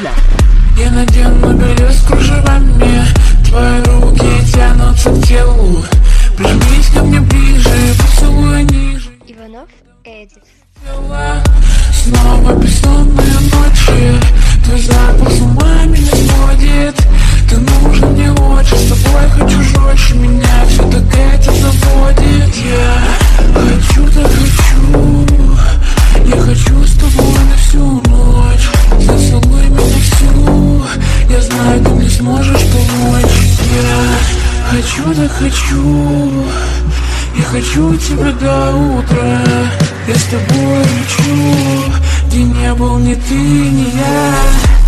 Я надену белье с кружевами, твои руки тянутся к телу. Прижмись ко мне ближе, поцелуй ниже. Иванов Эдит. Снова бессонные ночи, твой запах с ума меня сводит. Ты нужен мне очень, с тобой хочу жестче, меня все так это заводит. Я хочу, так хочу, я хочу с тобой на всю ночь. Зацелуй меня всю, я знаю, ты мне сможешь помочь. Я хочу, так хочу, я хочу тебя до утра. Я с тобой лечу, где не был ни ты, ни я.